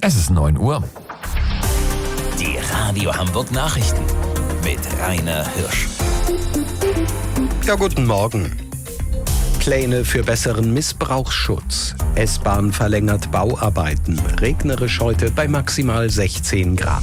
Es ist 9 Uhr. Die Radio Hamburg Nachrichten mit Rainer Hirsch. Ja, guten Morgen. Pläne für besseren Missbrauchsschutz. S-Bahn verlängert Bauarbeiten. Regnerisch heute bei maximal 16 Grad.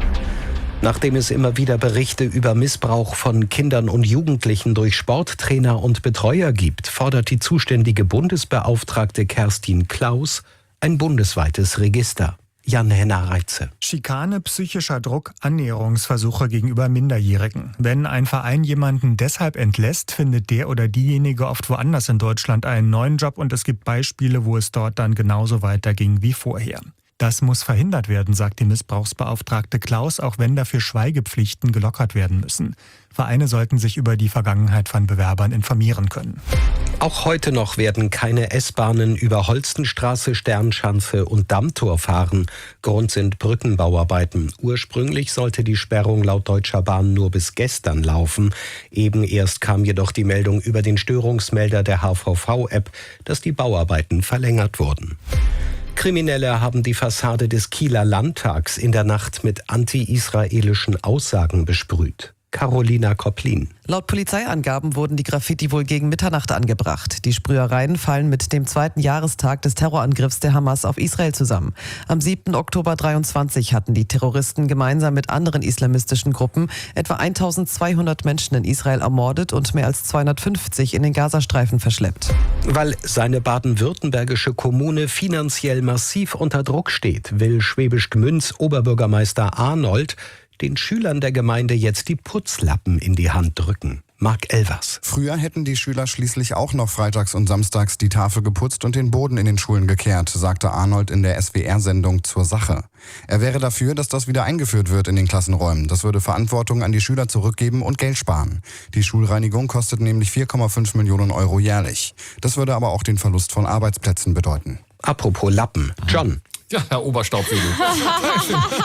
Nachdem es immer wieder Berichte über Missbrauch von Kindern und Jugendlichen durch Sporttrainer und Betreuer gibt, fordert die zuständige Bundesbeauftragte Kerstin Klaus ein bundesweites Register. Jan-Henner Reitze. Schikane, psychischer Druck, Annäherungsversuche gegenüber Minderjährigen. Wenn ein Verein jemanden deshalb entlässt, findet der oder diejenige oft woanders in Deutschland einen neuen Job und es gibt Beispiele, wo es dort dann genauso weiterging wie vorher. Das muss verhindert werden, sagt die Missbrauchsbeauftragte Klaus, auch wenn dafür Schweigepflichten gelockert werden müssen. Vereine sollten sich über die Vergangenheit von Bewerbern informieren können. Auch heute noch werden keine S-Bahnen über Holstenstraße, Sternschanze und Dammtor fahren. Grund sind Brückenbauarbeiten. Ursprünglich sollte die Sperrung laut Deutscher Bahn nur bis gestern laufen. Eben erst kam jedoch die Meldung über den Störungsmelder der HVV-App, dass die Bauarbeiten verlängert wurden. Kriminelle haben die Fassade des Kieler Landtags in der Nacht mit anti-israelischen Aussagen besprüht. Carolina Kopplin. Laut Polizeiangaben wurden die Graffiti wohl gegen Mitternacht angebracht. Die Sprühereien fallen mit dem 2. Jahrestag des Terrorangriffs der Hamas auf Israel zusammen. Am 7. Oktober 23 hatten die Terroristen gemeinsam mit anderen islamistischen Gruppen etwa 1200 Menschen in Israel ermordet und mehr als 250 in den Gazastreifen verschleppt. Weil seine baden-württembergische Kommune finanziell massiv unter Druck steht, will Schwäbisch Gmüns Oberbürgermeister Arnold den Schülern der Gemeinde jetzt die Putzlappen in die Hand drücken. Marc Elvers. Früher hätten die Schüler schließlich auch noch freitags und samstags die Tafel geputzt und den Boden in den Schulen gekehrt, sagte Arnold in der SWR-Sendung Zur Sache. Er wäre dafür, dass das wieder eingeführt wird in den Klassenräumen. Das würde Verantwortung an die Schüler zurückgeben und Geld sparen. Die Schulreinigung kostet nämlich 4,5 Millionen Euro jährlich. Das würde aber auch den Verlust von Arbeitsplätzen bedeuten. Apropos Lappen. John. Ja, Herr Oberstaubwedel.